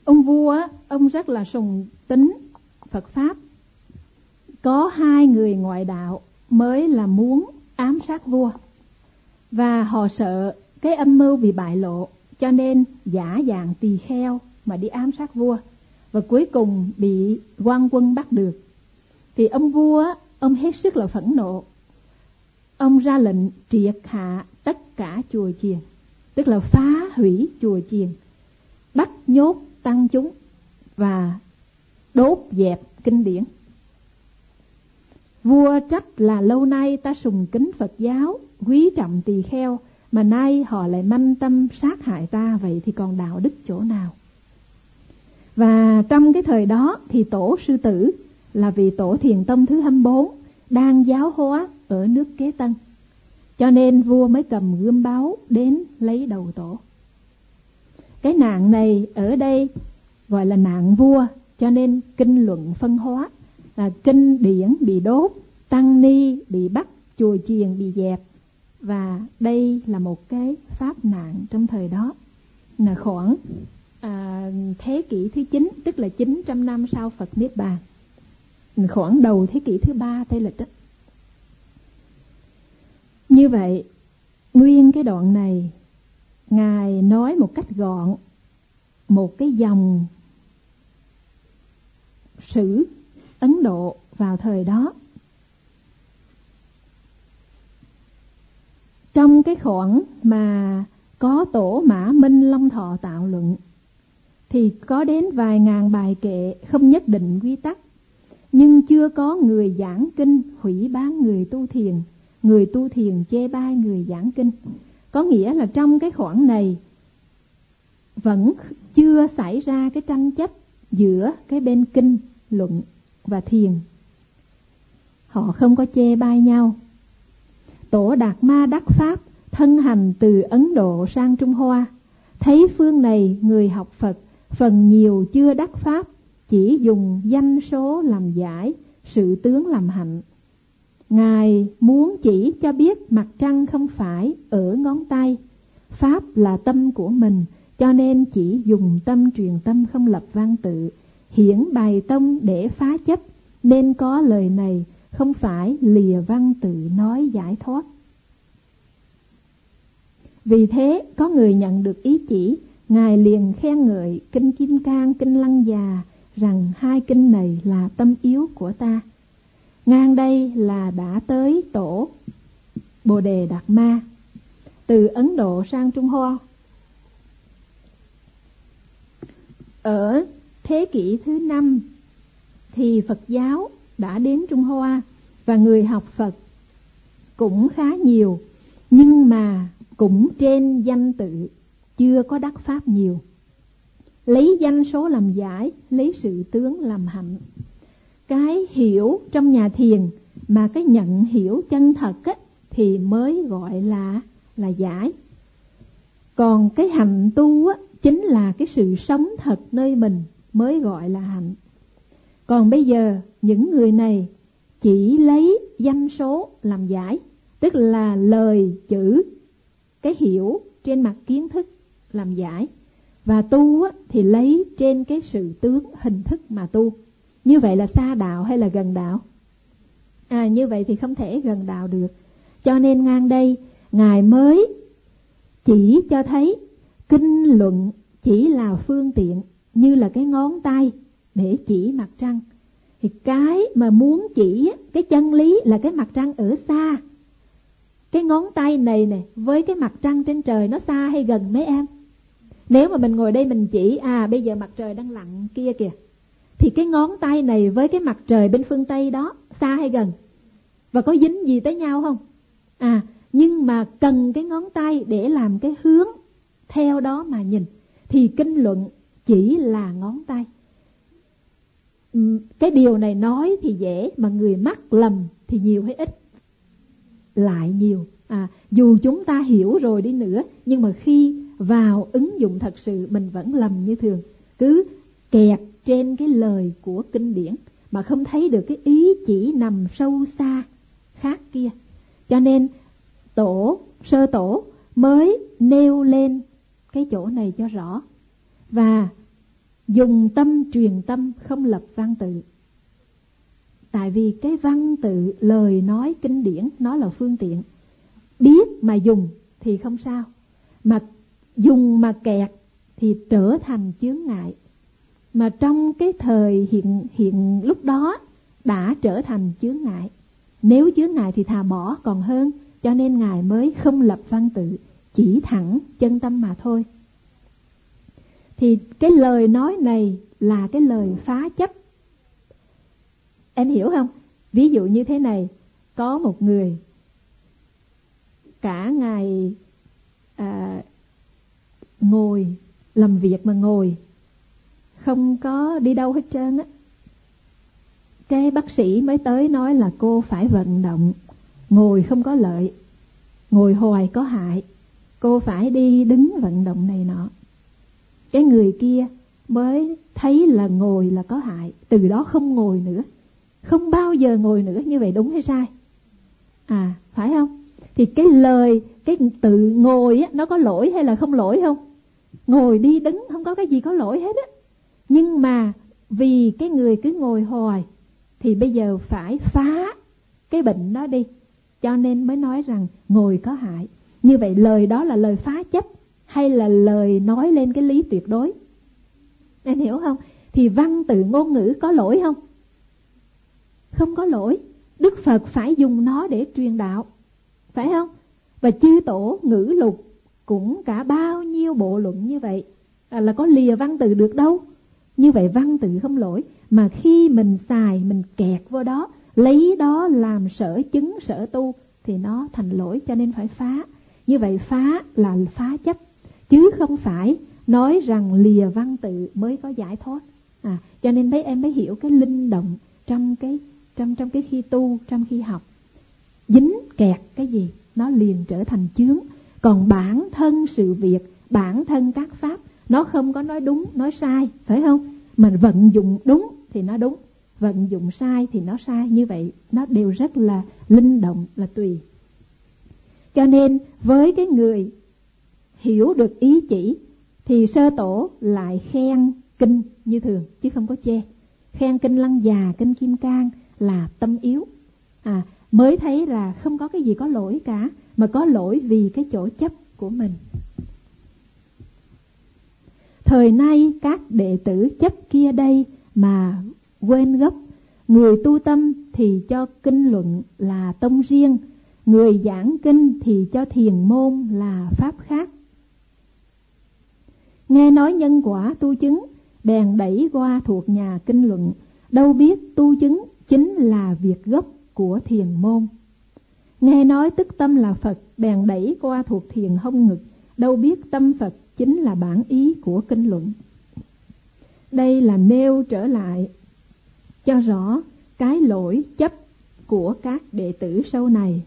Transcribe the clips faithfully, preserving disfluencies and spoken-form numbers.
Ông vua ông rất là sùng tín Phật Pháp. Có hai người ngoại đạo mới là muốn ám sát vua, và họ sợ cái âm mưu bị bại lộ, cho nên giả dạng tỳ kheo mà đi ám sát vua, và cuối cùng bị quan quân bắt được. Thì ông vua ông hết sức là phẫn nộ, ông ra lệnh triệt hạ tất cả chùa chiền, tức là phá hủy chùa chiền, bắt nhốt tăng chúng và đốt dẹp kinh điển. Vua trách là lâu nay ta sùng kính Phật giáo, quý trọng tỳ kheo, mà nay họ lại manh tâm sát hại ta, vậy thì còn đạo đức chỗ nào? Và trong cái thời đó thì tổ sư tử là vị tổ Thiền Tông thứ hai mươi bốn đang giáo hóa ở nước Kế Tân, cho nên vua mới cầm gươm báu đến lấy đầu tổ. Cái nạn này ở đây gọi là nạn vua, cho nên kinh luận phân hóa, là kinh điển bị đốt, tăng ni bị bắt, chùa chiền bị dẹp. Và đây là một cái pháp nạn trong thời đó, là khoảng à, thế kỷ thứ chín, tức là chín trăm năm sau Phật Niết Bàn, khoảng đầu thế kỷ thứ ba Tây Lịch đó. Như vậy, nguyên cái đoạn này Ngài nói một cách gọn một cái dòng sử Ấn Độ vào thời đó. Trong cái khoảng mà có tổ Mã Minh Long Thọ tạo luận thì có đến vài ngàn bài kệ không nhất định quy tắc, nhưng chưa có người giảng kinh hủy bán người tu thiền, người tu thiền chê bai người giảng kinh. Có nghĩa là trong cái khoảng này vẫn chưa xảy ra cái tranh chấp giữa cái bên kinh luận và thiền. Họ không có chê bai nhau. Tổ Đạt Ma đắc pháp thân hành từ Ấn Độ sang Trung Hoa, thấy phương này người học Phật phần nhiều chưa đắc pháp, chỉ dùng danh số làm giải, sự tướng làm hạnh. Ngài muốn chỉ cho biết mặt trăng không phải ở ngón tay, pháp là tâm của mình, cho nên chỉ dùng tâm truyền tâm không lập văn tự, hiển bài tông để phá chấp, nên có lời này, không phải lìa văn tự nói giải thoát. Vì thế có người nhận được ý chỉ, Ngài liền khen ngợi kinh Kim Cang, kinh Lăng Già, rằng hai kinh này là tâm yếu của ta. Ngang đây là đã tới tổ Bồ Đề Đạt Ma từ Ấn Độ sang Trung Hoa. Ở thế kỷ thứ năm thì Phật giáo đã đến Trung Hoa, và người học Phật cũng khá nhiều, nhưng mà cũng trên danh tự, chưa có đắc pháp nhiều. Lấy danh số làm giải, lấy sự tướng làm hạnh. Cái hiểu trong nhà thiền mà cái nhận hiểu chân thật á, thì mới gọi là là giải. Còn cái hạnh tu á, chính là cái sự sống thật nơi mình mới gọi là hạnh. Còn bây giờ những người này chỉ lấy danh số làm giải, tức là lời chữ, cái hiểu trên mặt kiến thức làm giải, và tu á, thì lấy trên cái sự tướng hình thức mà tu. Như vậy là xa đạo hay là gần đạo? À, như vậy thì không thể gần đạo được. Cho nên ngang đây Ngài mới chỉ cho thấy kinh luận chỉ là phương tiện, như là cái ngón tay để chỉ mặt trăng. Thì cái mà muốn chỉ cái chân lý là cái mặt trăng ở xa. Cái ngón tay này nè với cái mặt trăng trên trời nó xa hay gần mấy em? Nếu mà mình ngồi đây mình chỉ, à bây giờ mặt trời đang lặn kia kìa, thì cái ngón tay này với cái mặt trời bên phương Tây đó xa hay gần? Và có dính gì tới nhau không? À, nhưng mà cần cái ngón tay để làm cái hướng theo đó mà nhìn. Thì kinh luận chỉ là ngón tay. Cái điều này nói thì dễ, mà người mắc lầm thì nhiều hay ít? Lại nhiều. À, dù chúng ta hiểu rồi đi nữa, nhưng mà khi vào ứng dụng thật sự mình vẫn lầm như thường. Cứ kẹt trên cái lời của kinh điển mà không thấy được cái ý chỉ nằm sâu xa khác kia. Cho nên tổ, sơ tổ mới nêu lên cái chỗ này cho rõ. Và dùng tâm truyền tâm, không lập văn tự. Tại vì cái văn tự, lời nói kinh điển nó là phương tiện. Biết mà dùng thì không sao, mà dùng mà kẹt thì trở thành chướng ngại. Mà trong cái thời hiện hiện lúc đó đã trở thành chướng ngại. Nếu chướng ngại thì thà bỏ còn hơn. Cho nên Ngài mới không lập văn tự, chỉ thẳng chân tâm mà thôi. Thì cái lời nói này là cái lời phá chấp. Em hiểu không? Ví dụ như thế này, có một người cả ngày à, ngồi làm việc mà ngồi, không có đi đâu hết trơn á. Cái bác sĩ mới tới nói là cô phải vận động, ngồi không có lợi, ngồi hoài có hại, cô phải đi đứng vận động này nọ. Cái người kia mới thấy là ngồi là có hại, từ đó không ngồi nữa, không bao giờ ngồi nữa. Như vậy đúng hay sai? À, phải không? Thì cái lời, cái tự ngồi á, nó có lỗi hay là không lỗi không? Ngồi đi đứng không có cái gì có lỗi hết á. Nhưng mà vì cái người cứ ngồi hoài thì bây giờ phải phá cái bệnh đó đi, cho nên mới nói rằng ngồi có hại. Như vậy lời đó là lời phá chấp hay là lời nói lên cái lý tuyệt đối? Em hiểu không? Thì văn tự ngôn ngữ có lỗi không? Không có lỗi. Đức Phật phải dùng nó để truyền đạo, phải không? Và chư tổ ngữ lục cũng cả bao nhiêu bộ luận như vậy, à, là có lìa văn tự được đâu. Như vậy văn tự không lỗi. Mà khi mình xài, mình kẹt vô đó, lấy đó làm sở chứng, sở tu thì nó thành lỗi, cho nên phải phá. Như vậy phá là phá chấp, chứ không phải nói rằng lìa văn tự mới có giải thoát. À, cho nên mấy em mới hiểu cái linh động trong cái trong trong cái khi tu, trong khi học. Dính kẹt cái gì nó liền trở thành chướng. Còn bản thân sự việc, bản thân các pháp, nó không có nói đúng nói sai, phải không? Mình vận dụng đúng thì nó đúng, vận dụng sai thì nó sai. Như vậy nó đều rất là linh động, là tùy. Cho nên với cái người hiểu được ý chỉ thì sơ tổ lại khen kinh như thường, chứ không có chê. Khen kinh Lăng Già, kinh Kim Cang là tâm yếu, à, mới thấy là không có cái gì có lỗi cả, mà có lỗi vì cái chỗ chấp của mình. Thời nay các đệ tử chấp kia đây mà quên gốc. Người tu tâm thì cho kinh luận là tông riêng, người giảng kinh thì cho thiền môn là pháp khác. Nghe nói nhân quả tu chứng, bèn đẩy qua thuộc nhà kinh luận, đâu biết tu chứng chính là việc gốc của thiền môn. Nghe nói tức tâm là Phật, bèn đẩy qua thuộc thiền hông ngực, đâu biết tâm Phật chính là bản ý của kinh luận. Đây là nêu trở lại cho rõ cái lỗi chấp của các đệ tử sau này.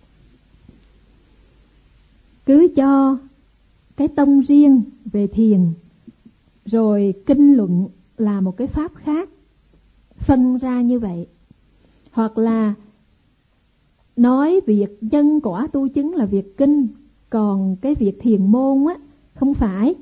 Cứ cho cái tông riêng về thiền, rồi kinh luận là một cái pháp khác, phân ra như vậy. Hoặc là nói việc nhân quả tu chứng là việc kinh, còn cái việc thiền môn á không phải.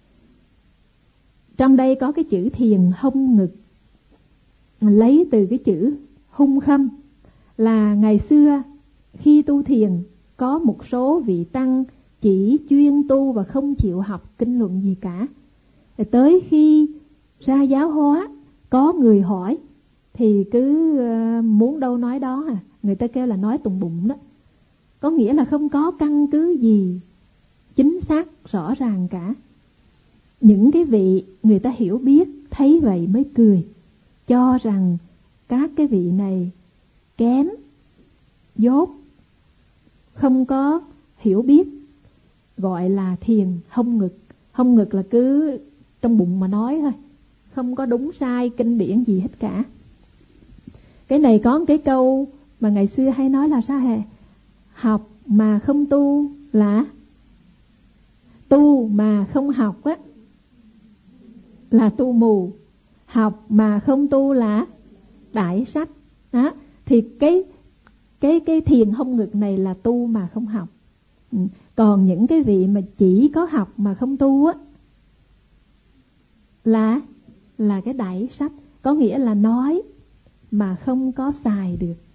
Trong đây có cái chữ thiền hông ngực, lấy từ cái chữ hung khâm, là ngày xưa khi tu thiền có một số vị tăng chỉ chuyên tu và không chịu học kinh luận gì cả. Rồi tới khi ra giáo hóa, có người hỏi thì cứ muốn đâu nói đó à. Người ta kêu là nói tùng bụng đó. Có nghĩa là không có căn cứ gì chính xác rõ ràng cả. Những cái vị người ta hiểu biết thấy vậy mới cười, cho rằng các cái vị này kém, dốt, không có hiểu biết, gọi là thiền hông ngực. Hông ngực là cứ trong bụng mà nói thôi, không có đúng sai kinh điển gì hết cả. Cái này có một cái câu mà ngày xưa hay nói là sao hề? Học mà không tu là tu, mà không học á là tu mù. Học mà không tu là đại sách đó. Thì cái cái cái thiền hông ngực này là tu mà không học. Ừ. Còn những cái vị mà chỉ có học mà không tu á là là cái đẩy sách, có nghĩa là nói mà không có xài được.